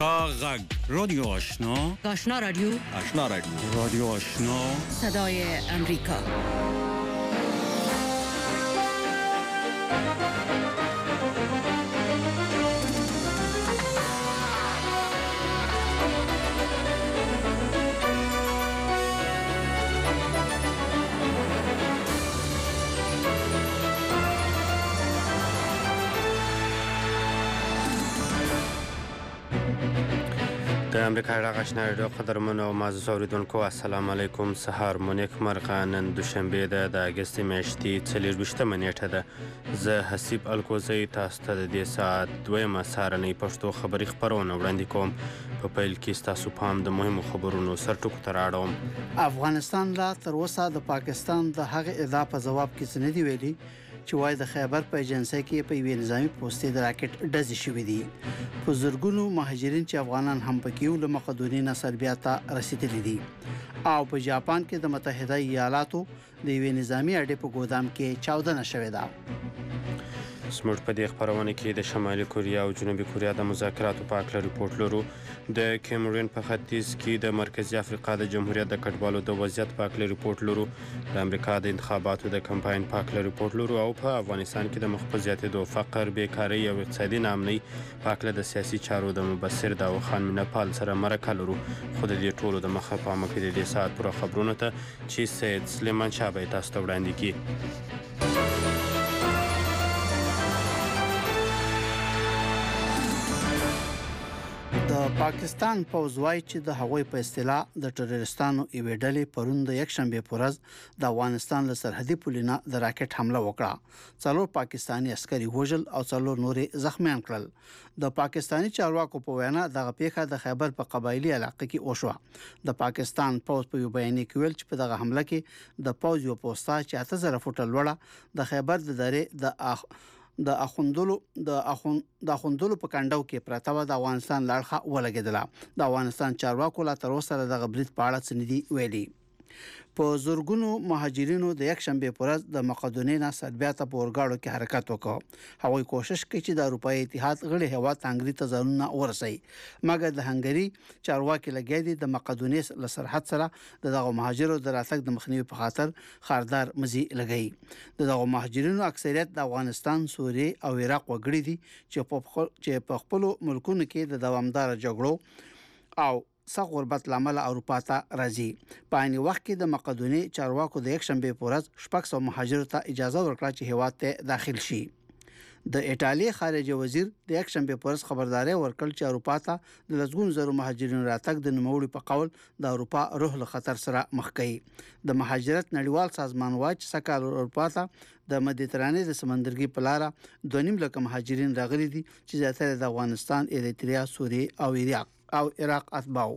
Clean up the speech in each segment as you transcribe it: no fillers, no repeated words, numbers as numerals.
غږ رادیو آشنا رادیو رادیو آشنا صدای امریکا. د امریکا غږ آشنا رادیو قدرمنو او معزز اوریدونکو السلام علیکم. سهار مو نیک مرغه. نن دوشنبه ده د اګست میاشتې 24مه نیټه ده. زه حسیب الکوزی تاسو ته د دې ساعت دویمه سهارنۍ پښتو خبري خپرونه وړاندې کوم. په پیل کې ستاسو پام د مهمو خبرونو سرټکو ته راوړم. افغانستان لا تر اوسه د پاکستان د هغه ادعا په جواب کې څه نه دی ویلي چې وای د خیبر په ایجنسۍ کې په یوې نظامی پوستې د راکټ ډزې شوې دي. په زرګونو مهاجرین چې افغانان هم پکې یو له مقدوني نه سربیا ته رسیدلي دي او په جاپان کې د متحده ایالاتو د یوې نظامی اډې په ګودام کې چاودنه شوې ده. زموږ په دې خپرونه کې د شمالي کوریا او جنوبي کوریا د مذاکراتو په اړه ریپورت لرو. د کیمرون په ختیځ کې د مرکزی افریقا د جمهوریت د کډوالو د وضعیت په اړه ریپورت لرو. د امریکا د انتخاباتو د کمپاین په اړه ریپورت لرو او په افغانستان کې د مخ په زیاتېدو فقر، بیکارۍ او اقتصادي ناامنۍ په اړه د سیاسي چارو د مبصر داو خان مینهپال سره مرکه لرو. خو د دې ټولو د مخه په مخ کې د دې ساعت پوره خبرونه ته چې سید سلیمان شاه به تاسو ته وړاندې کړي. د پاکستان پوځ وايي چې د هغوی په اصطلاح د ټروریستانو یوې ډلې پرون د یکشنبه په ورځ د افغانستان له سرحدي پولینه د راکټ حمله وکړه. 4 پاکستانی عسکري وژل او 4 نورې زخمیان کړل. د پاکستانی چارواکو په وینا دغه پیښه د خیبر په قبایلی علاقه کې وشوه. د پاکستان پوځ په یو بیان کې ویل چې په دغه حمله کې د پوځ یو پوسټه چې 8000 فوټه لوړه د خیبر د درې د اخوندلو په کانډو کې پراته و د افغانستان لړخه ولګیدله. د افغانستان چارواکو لا تر اوسه دغه برید په اړه څه نه دي ویلي. په زورګونو مهاجرینو د یکشنبه په ورځ د مقدوني نه سربیا ته په اورګاړو کې حرکت وکړ. هغوی کوشش کوي چې د اروپאי اتحاد غړي هیواد هنګري ته ځانونه ورسوي، مګر د هنګري چارواکي لګیا دي د مقدوني له سرحد سره دغه مهاجرو د راتګ د مخنیوي په خاطر خاردار مزي لګي. دغه مهاجرینو اکثریت د افغانستان، سوریه او عراق وګړي دي چې په خپل ملکونو کې د دوامدار جګړو او سخت غربت لامل اروپا ته راځي. په عین وخت کې د مقدوني چارواکو د یکشنبه په ورځ 600 مهاجرو ته اجازه ورکړه چې هیواد ته داخل شي. د ایټالیا خارجه وزیر د یکشنبه په ورځ خبرداري ورکړ چې اروپا ته د لږون زرو مهاجرینو راتګ د نوموړي په قول د اروپا روح له خطر سره مخ کوي. د مهاجرت نړیوال سازمان وايي چې سکهال اروپا ته د مدیترانې د سمندرګي په لار 2.5 لک مهاجرین راغلي دي چې زیاتره د افغانستان، اریتریا، سوریه او عراق اتباو.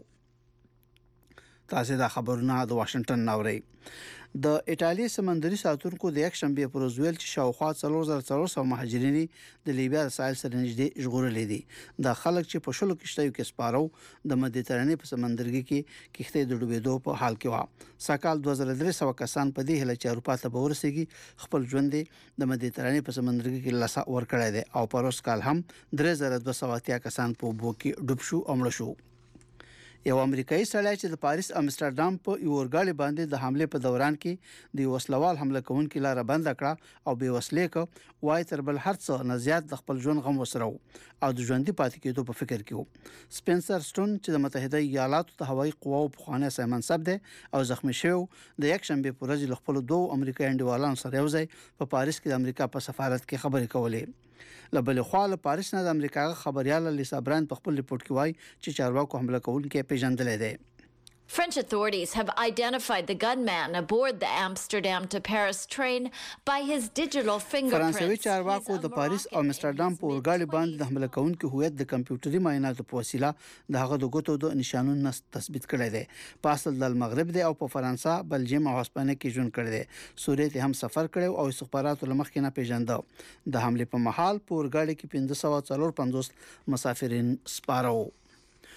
تاسو دا خبرونه د واشنگټن ناوړي. د ایټالیا سمندري ساتونکو د یکشنبه پر ورځ ویل چې شاوخوا 4400 مهاجرین د لیبیا ساحل سره نږدې ژغورلې دي. د خلک چې په شلو کشتیو کې سپارو د مدیترانې په سمندرګي کې کښتۍ د ډوبېدو په حال کې و. سکهال 2300 کسان په دې هله چې اروپا ته ورسېږي خپل ژوند د مدیترانې په سمندرګي کې لاسه ورکړی دی او په روس کال هم 3280 کسان په اوبو کې ډوب شو او مړ شو. یو امریکایي سړی چې د پاریس امستردام په یو اورګاډي باندې د حمله په دوران کې د وسلوال حمله کوونکو لاره بند کړه او بې وسلې کو وای تر بل هر څه نه زیات د خپل ژوند غم وسرو او د ژوندۍ پاتې کېدو په فکر کې وو. سپنسر سټون چې د متحده ایالاتو د هوایي قواو په خانه منصب دی او زخمی شو د یکشنبه په ورځ له خپل دوه امریکایي انډیوالانو سره یوځای په پاریس کې د امریکا په سفارت کې خبرې کولې. لبل خو له پاریس نه د امریکا خبريال لیسا بران په خپل ریپورت کې وایي چې چارواکو حمله کوونکي پیژندل دي. French authorities have identified the gunman aboard the Amsterdam to Paris train by his digital fingerprints. فرانسوي چارواکو د پاریس او امستردام په اورګاډي باندې د حمله کوونکو هویت د کمپیوټري معایناتو په وسیله د هغه د ګوتو د نشانونو تثبیت کړی دی. په اصل د المغرب دی او په فرانسه، بلجیم او هسپانیا کې ژوند کړی دی. سوریه ته هم سفر کړی او استخباراتو لمخ کې نه پیژنده. د حمله په محل په اورګاډي کې 554 مسافرین سپارو.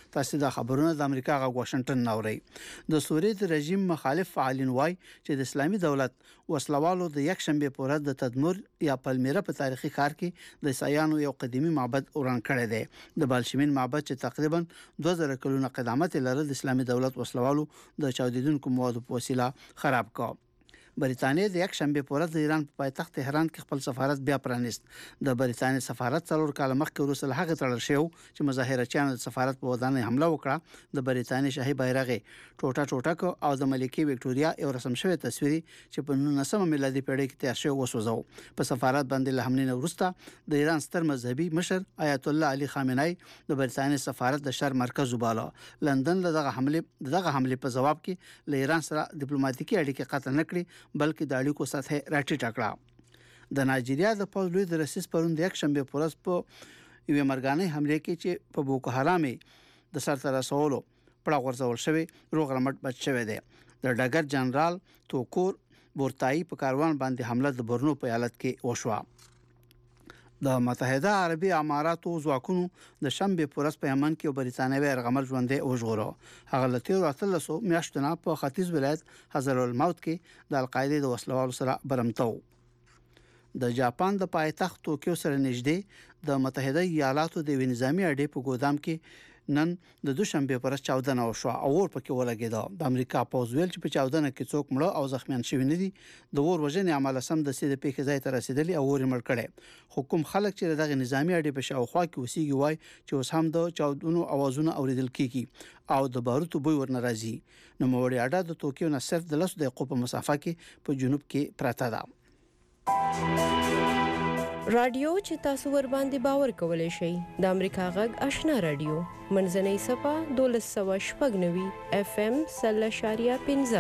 تاسو د خبرونو د امریکا غا واشنگټن نوري د سوریې د رژیم مخالف فعالین وای چې د اسلامي دولت وسلوالو د یک شنبه په ورځ د تدمر یا پلمیره په تاریخي ښار کې د عیسایانو یو قدیمي معبد وران کړی دی د بالشمین معبد چې تقریبا 2000 کلونه قدامت لري د اسلامي دولت وسلوالو د چاودیدونکو موادو په وسیله خراب کړ بریتانیا د یک شنبه په ورځ د ایران په پایتخت تهران کې خپل سفارت بیا پرانیست د بریتانیا سفارت 4 کال مخکې وروسته هغه تړل شو چې مظاهرچیان د سفارت په ودانۍ حمله وکړه د بریتانیا شاهي بیرغ ټوټه او د ملکه وکټوريا یو رسم شوی تصویري چې په 19 میلادي پیړۍ کې تیار شوی وسوځو په سفارت باندې له حملې وروسته د ایران ستر مذهبي مشر آیت الله علي خامنه‌ای د بریتانیا سفارت د شر مرکز وباله لندن له دغه حمله په جواب کې له ایران سره ډیپلوماټیکي اړیکې قطع نکړي بلکې د اړیکو سطح راټیټه کړه د نایجیریا د پوز لوی د رئیس پروند یک شنبه پورس په یو مرګانه حمله کې چې په بوکو حرام د سرتر رسولو پړه ورزول شوی روغ رمټ بچ شوی دی د ډګر جنرال توکور بورتای په کاروان باندې حمله د برنو په حالت کې وشوه د متحده عربي اماراتو ځواکونو د شنبه پورس په یمن کې بریتانوي ارغمل ژوندې وژغوره هغه لته راتلسو میاشتونه په ختیځ ولایت حضر الموت کې د القاعده د وسلوالو سره برمتو د جاپان د پایتخت توکیو سره نږدې د متحده ایالاتو د نظامی اډې په ګودام کې نن د دوشنبه پر چاودنه وشو او ور پکې ولګیدا د امریکا پوز ویل چې په چاودنه کې څوک مړ او زخمیان شوی نه دي د ور وژنې عمل سم د سید پیښې ځای ته رسیدلی او ور مړ کړي حکومت خلک چې دغه نظامی اډې په شاوخوا کې وسیږي وای چې اوس هم د چاودنو اوازونه اوریدل کیږي او د باروتو بوی ور ناراضي نو موړي اډه د توکیو نه صرف د 10 دقیقو په مسافه کې په جنوب کې پراته ده رادیو چې تاسو ور باندې باور کولای شئ د امریکا غږ آشنا رادیو منځنۍ صفه 1290 اف ام 0.15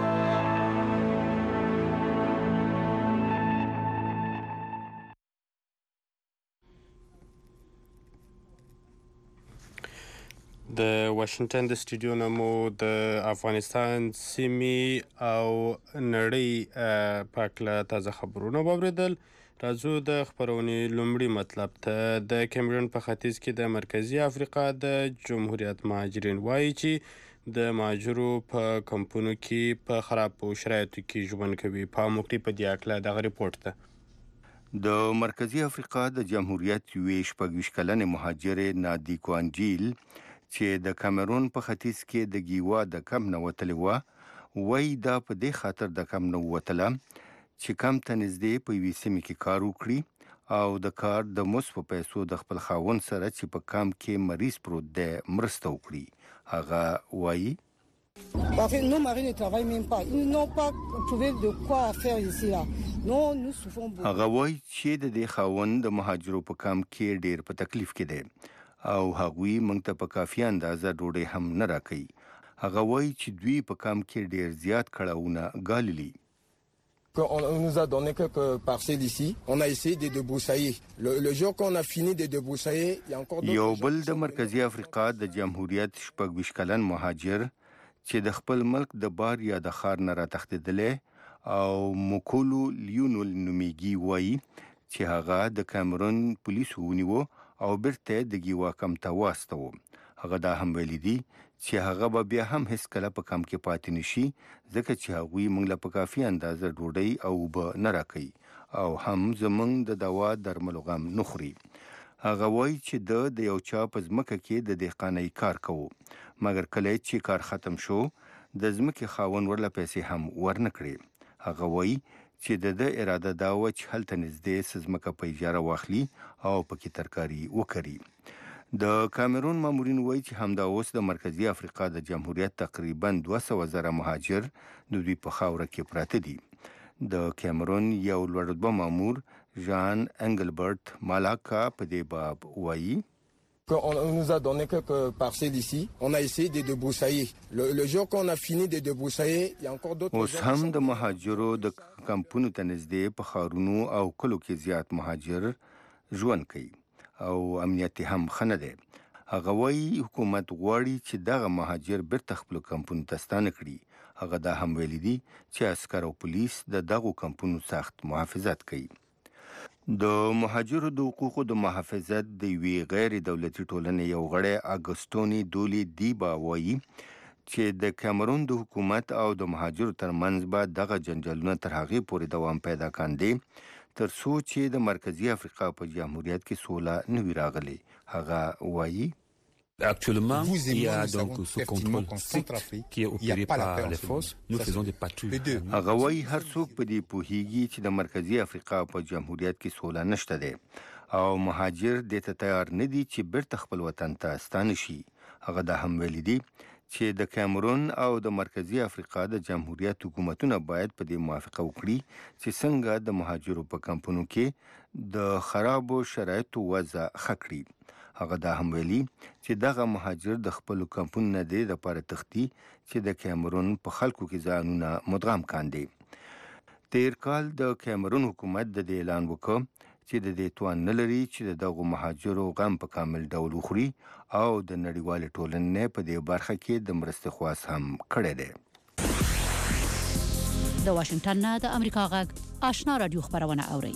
د واشنگټن د سټوډیو نمو د افغانستان سیمې او نړۍ پاکله تازه خبرونه واوریدل راځو د خبرونې لومړی مطلب ته د کیمرون په ختیځ کې د مرکزی افریقا د جمهوریت مهاجرین وایي چې د مهاجرو په کمپونو کې په خراب شرایطو کې ژوند کوي په موقع په دې اړه دغه ریپورت ده د مرکزی افریقا د جمهوریت یوې شپږ کلن مهاجر نادی کوانجیل چې د کیمرون په ختیځ کې د گیوا د کم نه وتلی و وایي دا په دې خاطر د کم نه وتله چې کم ته نږدې په یوې سیمې کې کار وکړي او د کار د مصرف پیسو د خپل خاوند سره چې په کام کې مریض پروت دی مرسته وکړي هغه وایي Parce que nos maris ne travaillent même pas. Ils n'ont pas trouvé de quoi faire ici là. Nous souffrons beaucoup. هغه وایي چې د دې خاوند د مهاجرو په کام کې ډیر په تکلیف کې دی او هغوی موږ ته په کافي اندازه ډوډۍ هم نه راکوي هغه وایي چې دوی په کام کې ډیر زیات کړهونه ګاللي On nous a donné quelques parcelles ici. On a essayé de débroussailler. Le jour qu'on a fini de débroussailler, il y a encore d'autres. یو بل د مرکزی افریقا د جمهوریت شپږ کلن مهاجر چې د خپل ملک د بار یا د خار نه راتښتېدلی او موکولو لیونول نومیږي وایي چې هغه د کیمرون پولیسو ونیو او بیرته د گیوا کم ته واستو هغه دا هم ویلي دي چې هغه به بیا هم هیڅ کله په کم کې پاتې نشي ځکه چې هغوی موږ له په کافي اندازه ډوډۍ او اوبه نه راکوي او هم زموږ د دوا درملو غم نه خوري هغه وایي چې د یو چا په ځمکه کې د دهقانۍ کار کوو مګر کله چې کار ختم شو د ځمکې خاوند ورله پیسې هم ورنه کړې هغه وایي چې د اراده دا و چې هلته نږدې ځمکه په اجاره واخلي او پکې ترکاري وکړي د کیمرون مامورین وایي چې همدا اوس د مرکزی افریقا د جمهوریت تقریبا 200,000 مهاجر د دوی په خاوره کې پراته دي د کیمرون یو لوړ رتبه مامور ژان انګلبرت مالاکا په دې باب وایي On nous a donné quelques parcelles ici. On a essayé de débroussailler. Le jour qu'on a fini de débroussailler, il y a encore d'autres. اوس هم د مهاجرو د کمپونو ته نږدې په خارونو او کلو کې زیات مهاجر ژوند کوي او امنیت هم خنه دی هغه وایي حکومت غواړي چې دغه مهاجر بیرته خپل کمپونو ته ستانه کړي هغه دا هم ویلي دي چې عسکر او پولیس د دغو کمپونو سخت محافظت کوي د مهاجرو د حقوقو د محافظت د یوې غیر دولتي ټولنې یو غړی اګوستونی دولی دیبا وایي چې د کیمرون د حکومت او د مهاجرو ترمنځ به دغه جنجالونه تر هغې پورې دوام پیدا کاندي تر څو چې د مرکزی افریقا په جمهوریت کې سوله نه وي راغلې. هغه وایي Actuellement, il y a donc ce contrôle strict qui est opéré par les forces. Nous faisons des patrouilles. هغه وایي هر څوک په دې پوهیږي چې د مرکزی افریقا په جمهوریت کې سوله نشته دی او مهاجر دې ته تیار نه دي چې بیرته خپل وطن ته ستانه شي. هغه دا هم ویلي دي چې د کیمرون او د مرکزی افریقا د جمهوریت حکومتونه باید په دې موافقه وکړي چې څنګه د مهاجرو په کمپونو کې د خرابو شرایطو وضع ښه کړي. هغه دا هم ویلي چې دغه مهاجر د خپل کمپون نه دی د پاره تختی چې د کیمرون په خلکو کې ځانونه مدغم کاندي. تیر کال د کیمرون حکومت د اعلان وکړ چې د دې توان نه لري چې دغه مهاجرو غم په کامل ډول وخوري او د نړیوال ټولنې په دې برخه کې د مرستې خواست هم کړی دی. د واشنگټن نه د امریکا غږ آشنا رادیو خبرونه اوري.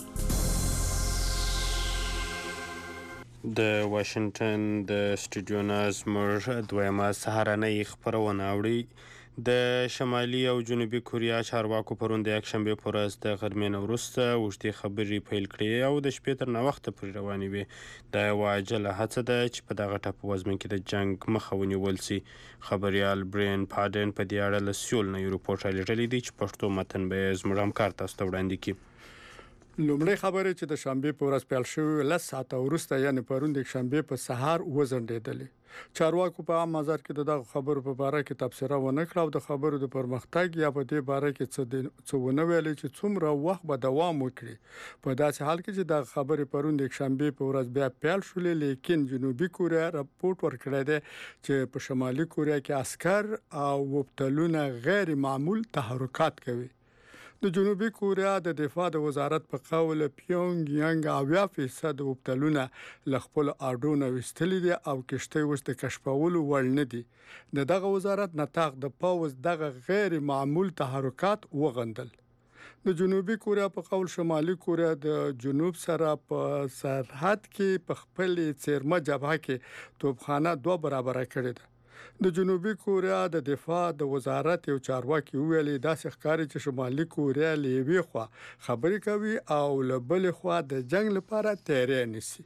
د واشنگټن د سټوډیو نه زموږ دویمه سهارنۍ خپرونه اوري. د شمالي او جنوبي کوریا چارواکو پرون د یکشنبې په ورځ د غرمې نه وروسته اوږدې خبرې پیل کړې او د شپې تر ناوخته پورې روانې وې. دا یوه عاجله هڅه ده چې په دغه ټاپووزمه کې د جنګ مخه ونیول سي. خبریال برین پاډن په دې اړه له سیول نه یو رپورټ رالیږلی دی چې پښتو متن به یې زموږ همکار تاسو ته وړاندې کړي. لومړی خبره چې د شنبې په ورځ پیل شوې 10 ساعته وروسته یعنی پرون د شنبې په سهار وزنډېدلې. چارواکو په عام مزار کې دغه خبرو په اړه کې تبصره ونه کړه او د خبرو د پرمختګ یا په دې اړه کې څه ونه ویل چې څومره وخت به دوام وکړي. په داسې حال کې چې د خبرې پرون د شنبې په ورځ بیا پیل شولې لیکن جنوبي کوریا راپورټ ورکړی دی چې په شمالي کوریا کې عسكر او وبتلونه غیر معمول تحرکات کوي. د جنوبي کوریا د دفاع د وزارت په قول پیونګ یانګ 80% وبتلونه ل خپل اډونه وستلې دي او کشته وست کشفولو وړ نه دي. دغه وزارت نتاق د پاوز دغه غیر معمول تحرکات وغندل. د جنوبي کوریا په قول شمالي کوریا د جنوب سره په سرحد کې په خپل چیرمه جبهه کې توپخانه 2 برابر کړې ده. د جنوبي کوریا د دفاع د وزارت یو چارواکي ویلي داسې ښکاري چې شمالي کوریا لیوي خو خبرې کوي او له بل خوا د جنگ لپاره تیاری نیسي.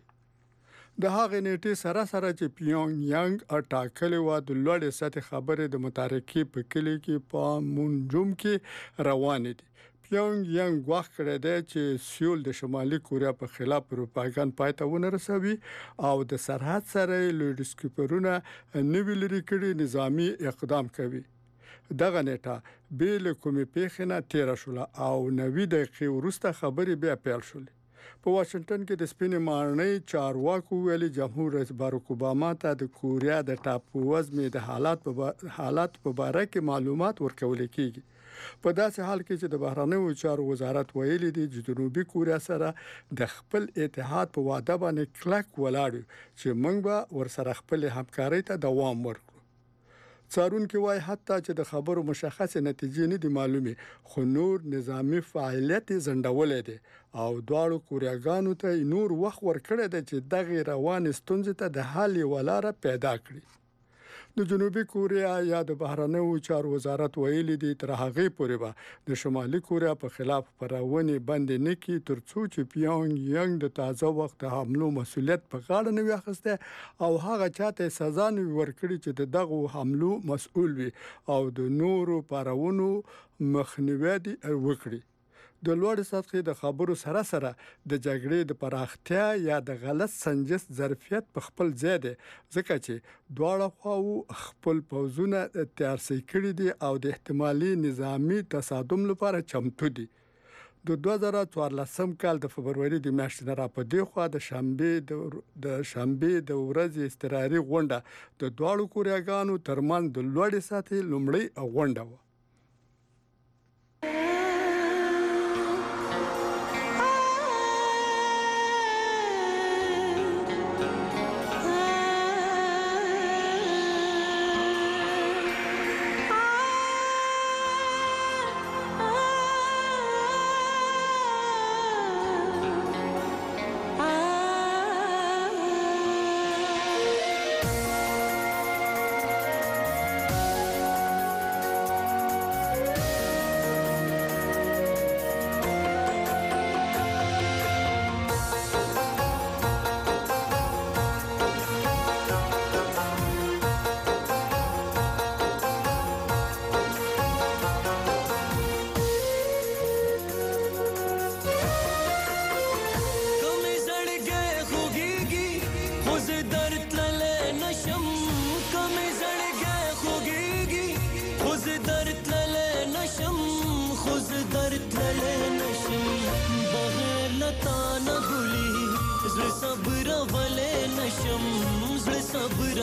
د هغې نیټې سره چې پیونګ یانګ اټاکلې و د لوړې سطح خبرې د متارکې په کلی کې په مونجوم کې روان دي. پیونګ یانګ وخت کړی دی چې سیول د شمالي کوریا په خلاف پروپاګاندا پایته ونه رسوي او د سرحد سره لوډسکیپرونه نوی لري کړي نظامی اقدام کوي. دغه نیټه بیل کومې پیښه نه تیر شول او 90 دقیقې وروسته خبرې بیا پیل شولې. په واشنگټن کې د سپینې مارنۍ چارواکو ویلي جمهور رئیس باراک اوباما ته د کوریا د ټاپووزمې د حالات په اړه کې معلومات ورکول کیږي. په داسې حال کې چې د بهرنیو چارو وزارت ویلي دی چې جنوبي کوریا سره د خپل اتحاد په وعده باندې کلک ولاړ چې موږ به ورسره خپل همکارۍ ته دوام ورکړو. څارونکو وايي حتی چې د خبرو مشخصه نتیجې نه دي معلومه خو نور نظامی فعالیت زندولې دي او دواړو کوریاګانو ته نور وخت ورکړی دی چې دغه روان ستونزې ته د حل ولاره پیدا کړي. د جنوبي کوریا یا د بهرنیو چارو وزارت ویلي دی تر هغه پورې به د شمالي کوریا په خلاف پرونی بند نه کی ترڅو چې پیونګ یانګ د تازه وخت حملو مسولیت په غاړه نه واخسته او هغه چاته سزا نه ورکړي چې دغه حملو مسؤل وي او د نورو پرونو مخنیوي وکړي. د لوړ سطحي د خبرو سره د جګړې د پراختیا یا د غلط سنجش ظرفیت په خپل ځای دی ځکه چې دواړه خواو خپل پوځونه تیار کړي دي او د احتمالي نظامی تصادم لپاره چمتو دي. د 2014 کال د فبرवरी د میاشتې را په دی خوا د شنبې د ورځې استراري غونډه د دواړو کوریاګانو ترمن د لوړ سطحي لومړی غونډه و.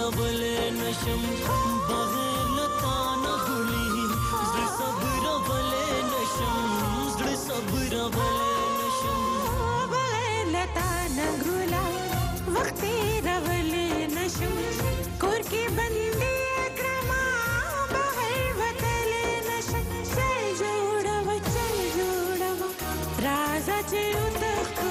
بلې نشم بغیر لتا نه ګلي زړه صبر بلې نشم زړه صبر بلې نشم بغیر لتا نه ګلا وخت راولې نشم کور کې بندي کرما بغیر وتلې نشم چل جوړو راځه چې وتخو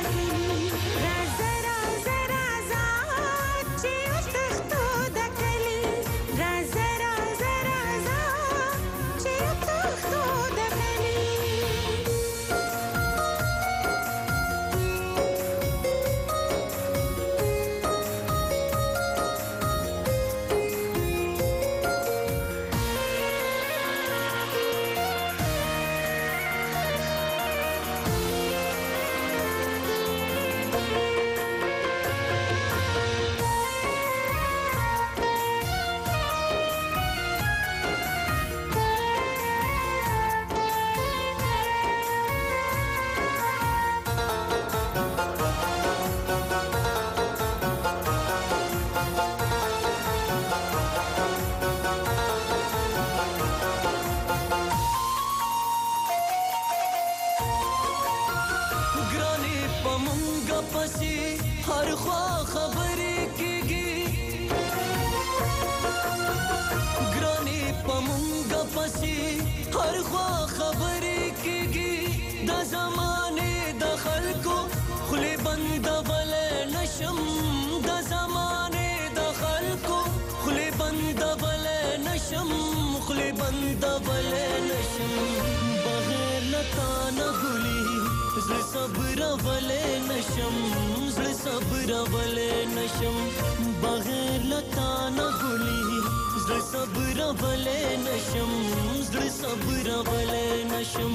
صبر ولې نشم زړه صبر ولې نشم بغیر لتا نه ګلي زړه صبر ولې نشم زړه صبر ولې نشم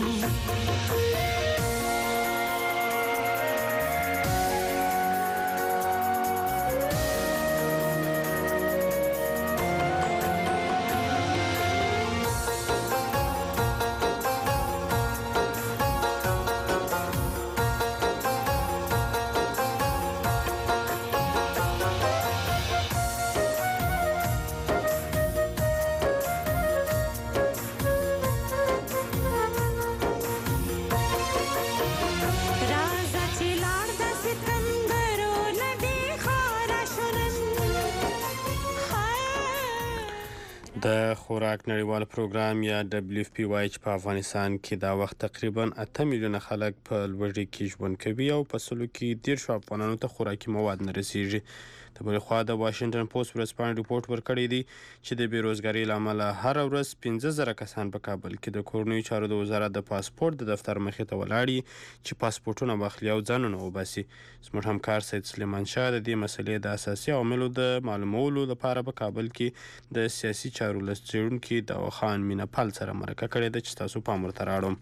د خوراک نړیوال پروګرام یا WFP وایي چې په افغانستان کې دا وخت تقریبا 8 میلیونه خلک په لوږې کې ژوند کوي او په سلو کې 10 افغانانو ته خوراکي مواد نه رسیږي. د بلې خوا د واشنګټن پوسټ ورځپاڼې ریپورټ ورکړی دی چې د بیروزګارۍ له امله هره ورځ 15,000 کسان په کابل کې د کورنیو چارو د وزارت د پاسپورت د دفتر مخې ته ولاړ چې پاسپورټونه واخلي او ځانونه وباسي. زموږ همکار سید سلیمان شاه د دې مسلې د اساسي عواملو د معلومولو لپاره په کابل کې د سیاسي چارو څېړونکي داوخان مینهپال سره مرکه کړې ده چې تاسو پام ورته راوړم.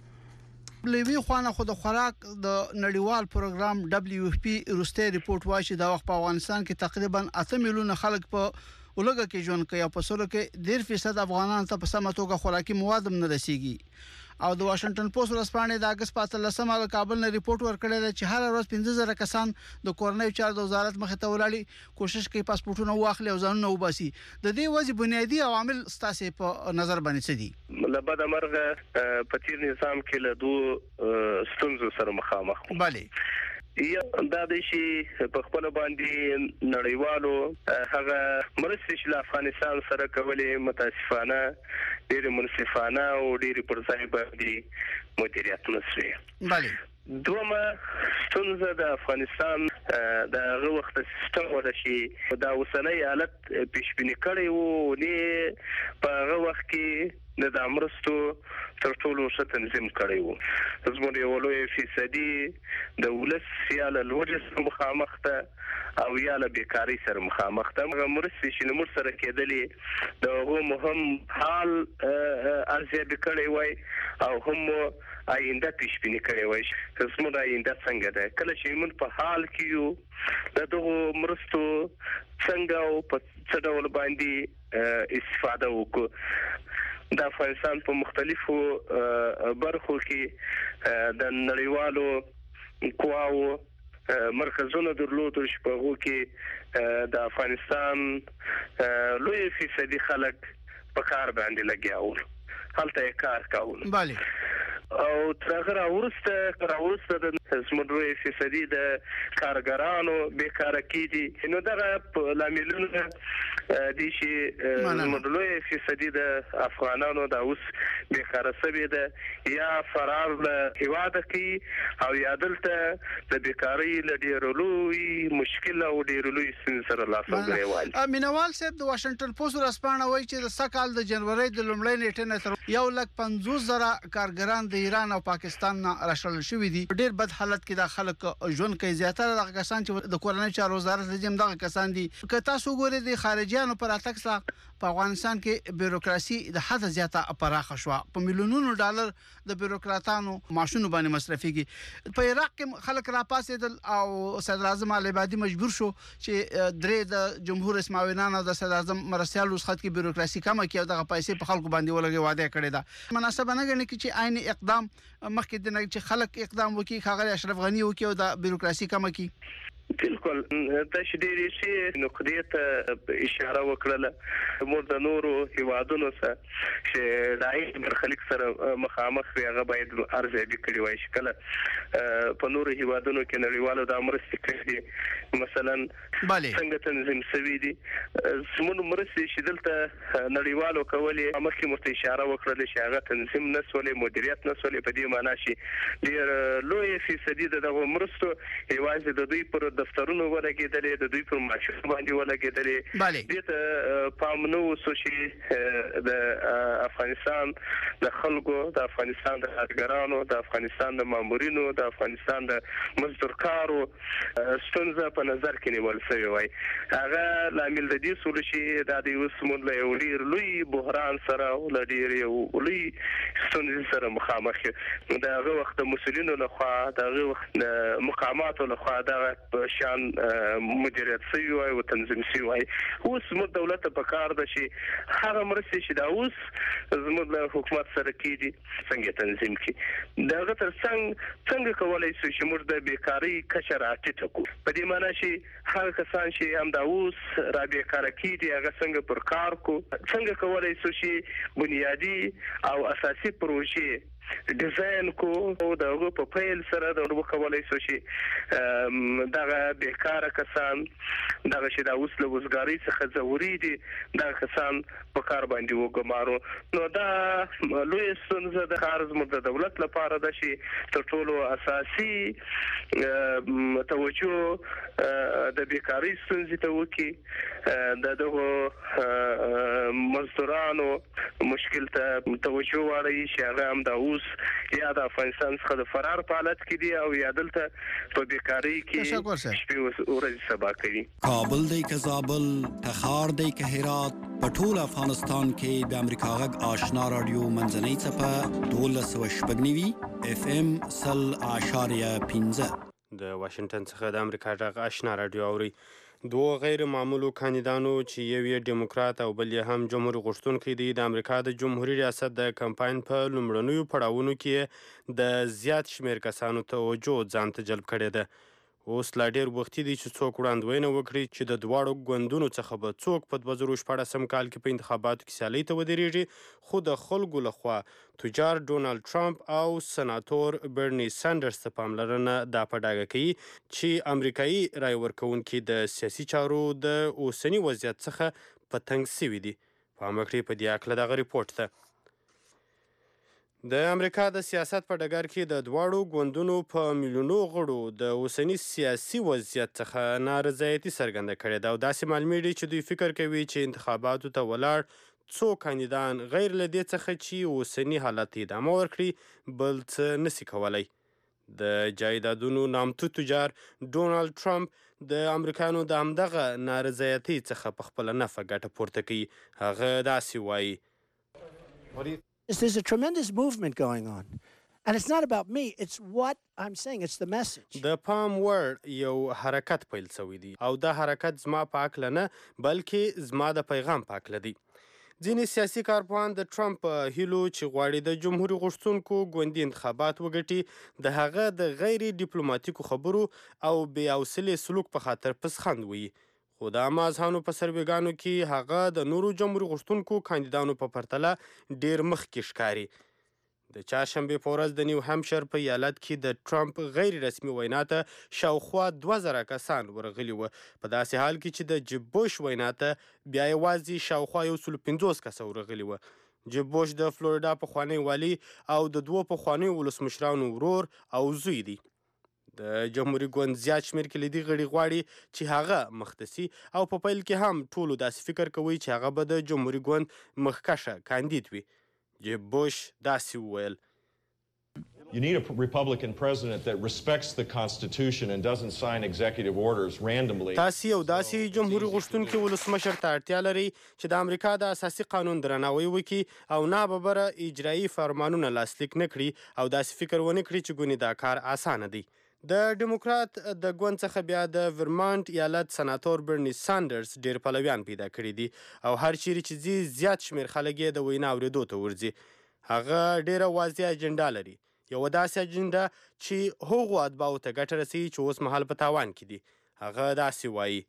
بلوي خوانه خو د خوراک د نړیوال پروګرام WFP روسته ریپورت وایي چې د وخت په افغانستان کې تقریبا 8 میلیونه خلک په ولګه کې ژوند کوي او په سلو کې 10% افغانان ته په سمه توګه خوراکي مواد نه رسیږي. او د واشنګټن پوسټ ورځپاڼې د اگست 15 کابل نه ریپورت ورکړی دی چې هر ورځ 15,000 کسان د کورنیو چارو د وزارت مخې ته ولاړ کوشش کوي پاسپورټونه واخلي او ځانونه وباسي. د دې وجه بنیادی عوامل ستاسو په نظر باندې څه دي؟ لبد مرغه په تیر نظام کې له دوه ستونزو سره مخامخ وو. بله یا دا د شي په خپل باندې نړیوالو هغه مرستې چې افغانستان سره کولې متاسفانه ډېر منصفانه او ډېر پر ځای باندې مدیریت نشي. بله دومره ستونزه د افغانستان د هغه وخت سیستم ورشي دا اوسنۍ حالت پیشبینی کړی وو نه په هغه وخت کې د امرستو تر ټولو ښه تنظیم کړی وو. زموږ یو لوی فیصدي د ولس یا له لوږې سره مخامخ ته او یا له بیکارۍ سره مخامخ ته. هغه مرستې چې موږ سره کېدلې د هغو مهم حال ارزیابي کړی وای او هم آینده پیشبینی کړی وای چې زموږ آینده څنګه ده. کله چې موږ په حال کې یو د دغو مرستو څنګه او په څه ډول باندې استفاده وکړو. د افغانستان په مختلفو برخو کې د نړیوالو قواو مرکزونه درلودل چې په هغو کې د افغانستان لوی فیصدي خلک په کار باندې لګیا ول هلته یې کار کاول بله او تر راورسته د زموږ فیصدي د کارګرانو بیکاره کیدي نو دغه لاملونه دي چې زموږ فیصدي د افغانانو د اوس بیکاره سوي ده یا فرار له هیواده کی او یا دلته د بیکاری له ډیرو لوی مشکل او ډیرو لوی سره لاس وګړي مینوال صاحب د واشنگټن پوسټ ورسپانه وایي چې د سکهال د جنوري د لومړۍ نیټې نه تر 150,000 کارګران د ایران او پاکستان نه راشل شوې دي ډېر بد حالت کې د خلک ژوند کوي زیاتره د کسان چې د کورنۍ چارو وزارت لجم دغه کسان دي که تاسو ګورئ د خارجيانو پر اتک سره په افغانستان کې بیروکراسي د حد زیاته پراخه شو په میلیونونو ډالر د بیروکراتانو معاشونو باندې مصرفيږي په عراق کې خلک را پاسېدل او صدر اعظم علي بادي مجبور شو چې درې د جمهور رئیس معاونان او د صدر اعظم مرسیال وسخت کې بیروکراسي کمه کړي او دغه پیسې په خلکو باندې ولګي وعده کړې ده مناسبه نه غني چې عین اقدام مخکې د نه چې خلک اقدام وکړي خاغلی اشرف غنی وکړي او د بیروکراسي کمه کړي بالکل د شډيري شي نقطې ته اشاره وکړه موږ د نورو هیوادونو سره چې دای برخلیک سره مخامخ وي هغه باید ارزیابي کړي وای شي کله په نورو هیوادونو کې نړیوالو د امرستي کړي مثلا څنګه تنظیم شوی دي زموږ مرستي چې دلته نړیوالو کولې مخکې مرته اشاره وکړه چې هغه تنظیم نسولې مدیریت نسولې په دې معنی شي ډیر لوی فیصدي دغه مرستو یوازې د دوی پر دفترونو ولګېدلې د دوی پر معاشونو باندې ولګېدلې دې ته پام نه وسو چې د افغانستان د خلکو د افغانستان د کارګرانو د افغانستان د مامورینو د افغانستان د مزدورکارو ستونزه په نظر کې نیول شوی وای هغه لامل د دې سول شي د دې وسمون له یو ډیر لوی بحران سره او د ډیر یو لوی ستونزې سره مخامخ د هغه وخت مسولینو له خوا د هغه وخت مقاماتو له خوا د شان مدیریت شوی وای او تنظیم شوی وای اوس موږ دولت په کار ده چې هغه مرستې چې دا اوس زموږ له حکومت سره کېدي څنګه تنظیم کړي دغه څنګه کولای شو چې موږ د بیکاری کچه راټیټه کړو په دې معنی چې هر کسان چې هم دا اوس را بیکاره کېدي هغه څنګه پر کار کو څنګه کولای شو چې بنیادی او اساسي پروژې ډیزاین کو او دغه په پیل سره د وکولای شو چې دغه بیکاره کسان دغه چې د اوس له وزګاری څخه ضروري دي دا کسان په کار باندې وګمارو نو دا لوی ستونزه د خارج د دولت لپاره ده چې تر ټولو اساسي توجه د بیکاری ستونزې ته وکړي دغه مزدورانو مشکل ته توجه واړي چې هغه هم د اوس یا د افغانستان څخه د فرار په حالت کې دي او یا دلته په بیکاری کې شپې ورځې سبا کوي کابل دی که زابل تخار دی که هرات په ټول افغانستان کې د امریکا غږ آشنا رادیو منځنۍ څپه 1290 اف ام 100.15 د واشنگټن څخه د امریکا غږ آشنا رادیو اوري دوه غیر معمولو کاندیدانو چې یو یې ډیموکرات او بل یې هم جمهور غوښتونکی دی د امریکا د جمهوریت ریاست د کمپاین په لومړنیو پړاوونو کې د زیات شمیر کسانو توجه ځان ته جلب کړې ده اوس لا ډیر وختي دی چې څوک وړاندوینه وکړي چې د دواړو ګوندونو څخه به څوک په 2014 کال کې په انتخاباتو کې سیالۍ ته ودرېږي خو د خلکو لخوا تجار ډونالد ټرمپ او سناتور برني سانډرز ته پاملرنه دا په ډاګه کوي چې امریکایي رای ورکوونکي د سیاسي چارو د اوسني وضعیت څخه په تنګ سوي دي پام وکړئ په دې اړه دغه ریپورت ته د امریکا د سیاست په ډګر کې د دواړو ګوندونو په میلیونو غړو د اوسني سیاسي وضعیت څخه نارضایتي څرګنده کړې ده او داسې معلومیږي چې دوی فکر کوي چې انتخاباتو ته ولاړ څو کاندیدان غیر له دې څخه چې اوسني حالت ادامه ورکړي بل څه نشي کولی د جایدادونو نامتو تجار ډونالد ټرمپ د امریکایانو د همدغه نارضایتۍ څخه په خپله نفع ګټه پورته کوي هغه داسې وایي There's a tremendous movement going on. And it's not about me, it's what I'm saying, it's the message. د پام وړ یو حرکت پیل شوی دی او دا حرکت زما په هکله نه بلکې زما د پیغام په هکله دی ځینې سیاسي کارپوهان د ټرمپ په هیلو چې غواړي د جمهوري غوښتونکو ګوندي انتخابات وګټي د هغه د غیر ډیپلوماتیکو خبرو او بې حوصلې سلوک په خاطر پسخند وي. خو د عامه اذهانو په سروېګانو کې هغه د نورو جمهوري غوښتونکو کاندیدانو په پرتله ډیر مخکې ښکاري. د چهارشنبې په ورځ د نیو همشر په ایالت کې د ټرمپ غیر رسمي وینا ته شاوخوا 2000 کسان ورغلي وو، په داسې حال کې چې د جب بوش وینا ته بیا یوازې شاوخوا 150 کسه ورغلي وو. جب بوش د فلوریدا پخوانی والي او د دوو پخوانیو ولسمشرانو ورور او زوی دی. د جمهوري ګوند زیات شمېر کلیدي غړي غواړي چې هغه مختصي او په پیل کې هم ټولو داسې فکر کوي چې هغه به د جمهوري ګوند مخکشه کاندید وي. جب بوش داسې وویل: You need a Republican president that respects the Constitution and doesn't sign executive orders randomly. تاسو یو داسې جمهوریت غوښتونکي ولسمشر ته اړتیا لري چې د امریکا د اساسي قانون درناوی وکړي او ناببره اجرایي فرمانونه لاسلیک نه کړي او داسې فکر ونه کړي چې ګونې دا کار اسانه دی. د ډیموکرات د ګوند څخه بیا د ورمانټ ایالت سناتور برني ساندرز ډیر پلویان پیدا کړي دي او هر چیرې چې ځي زیات شمېر خلک یې د وینا اورېدو ته ورځي. هغه ډیره واضح اجنډا لري، یوه داسې اجنډا چې هغو اتباعو ته ګټه رسوي چې اوس مهال په تاوان کې دي. هغه داسې وایي: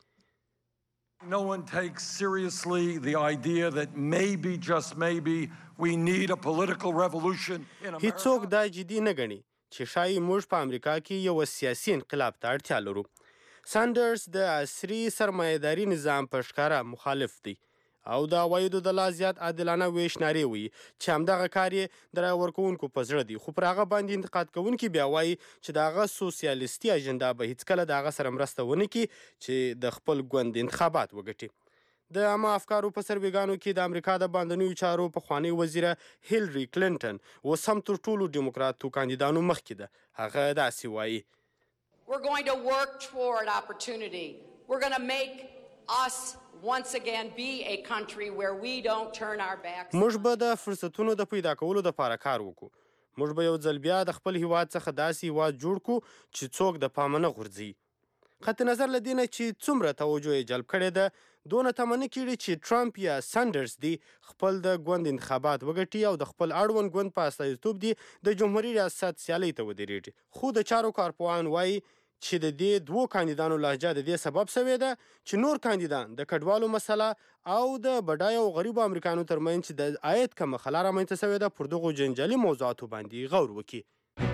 No one takes seriously the idea that maybe, just maybe, we need a political revolution in America. هیڅوک دا جدي نه ګڼي چې شایي موږ په امریکا کې یو سیاسي انقلاب ته اړتیا لرو. ساندرز د عصري سرمایه‌داري نظام په ښکاره مخالف دی او د عوایدو د لا زیات عادلانه ویش نارې وایي چې همدغه کار یې د رایه ورکوونکو په زړه دی، خو پر هغه باندې انتقاد کوونکي بیا وایي چې د هغه سوسیالیستي اجنډا به هیڅکله د هغه سره مرسته ونه کړي چې د خپل ګوند انتخابات وګټي. د عامه افکارو په سروېګانو کې د امریکا د باندنیو چارو پخوانۍ وزیره هیلري کلینټن اوس هم تر ټولو ډیموکراتو کاندیدانو مخکې ده. هغه داسې وایي: We're going to work toward opportunity. We're going to make us once again be a country where we don't turn our backs. موږ به د فرصتونو د پیدا کولو لپاره کار وکړو. موږ به یو ځل بیا د خپل هیواد څخه داسې هیواد جوړ کړو چې څوک د پامه نه غورځي. قطع نظر له دې نه چې څومره توجه یې جلب کړې ده، دونه تمه نه کېږي چې ټرمپ یا ساندرز دی خپل د ګوند انتخابات وګټي او د خپل اړوند ګوند په استازیتوب دی د جمهوري ریاست سیالۍ ته ودرېږي. خو د چارو کارپوهان وایي چې د دې دوو کاندیدانو لهجه د دې سبب شوې ده چې نور کاندیدان د کډوالو مسله او د بډایه او غریبو امریکایانو ترمنځ چې د عاید کمه رامنځته شوې ده پر دغو جنجالي موضوعاتو باندې غور وکړي.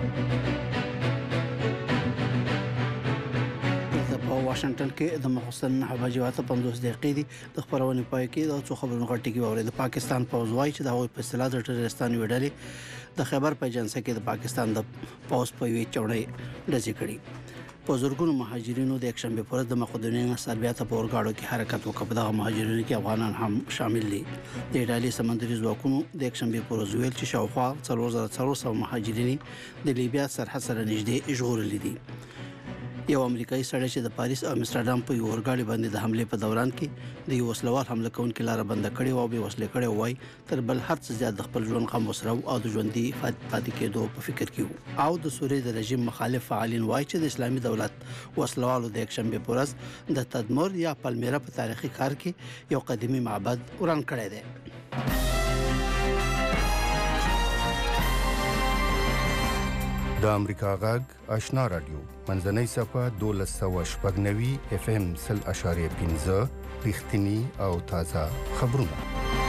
په واشنگټن کې د مخصن 9:50 دقیقې دي د خبرونې پای کې د څو خبرونو غټي کې وره د پاکستان پوز وایي چې د هغوی په اصطلاح د ټرستان ویډلې د خیبر پنجانسه کې د پاکستان د پوز په وی چوڼې ډزې کړي. په زورګونو مهاجرینو د یکشنبه پر ورځ د مقدونیې سربیا ته په اورګاډو کې حرکت وکړ. په دغه مهاجرینو کې افغانان هم شامل دي. د ایټالیا سمندري ځواکونو د یکشنبه پر ورځ ویل چې شاوخوا 4400 مهاجرین د لیبیا سرحد سره نږدې ژغورل دي. یو امریکایي سړی چې د پاریس او امستردام په یو اورګاډي باندې د حمله په دوران کې د یو وسلوال حمله کوونکو لاره بند کړې او به وسلې کړې وای تر بل هر څه زیات د خپل ژوند غم وسره او د ژوندۍ پاتې کېدو په فکر کې او د سوریې د رژیم مخالف فعالین وای چې د اسلامي دولت وسلوالو د یکشنبه په ورځ د تدمر یا پالمیرا په تاریخي ښار کې یو قدیمي معبد وران کړی دی. د امریکا غږ آشنا رادیو منځنۍ صفه 1290 اف ام 0.15 رښتینی او تازه خبرونه.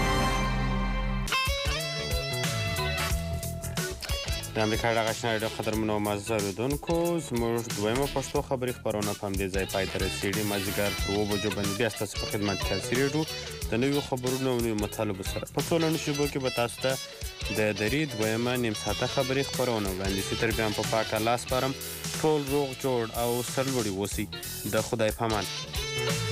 د امریکا غږ آشنا رادیو قدرمنو معزز اوریدونکو، زموږ دویمه پښتو خبري خبرونه په همدې ځای پای ته رسېږي. مازدیګر په 2 بجو باندې بیا ستاسو په خدمت کې حاضرېږو د نویو خبرونو او نویو مطالبو سره. په ټولنیزو شبکو کې به تاسو ته د درې دویمه نیم ساعته خبري خبرونه وړاندې شي. تر بیا هم په پاکه لاس سپارم. ټول روغ جوړ او سرلوړي اوسئ. د خدای په امان.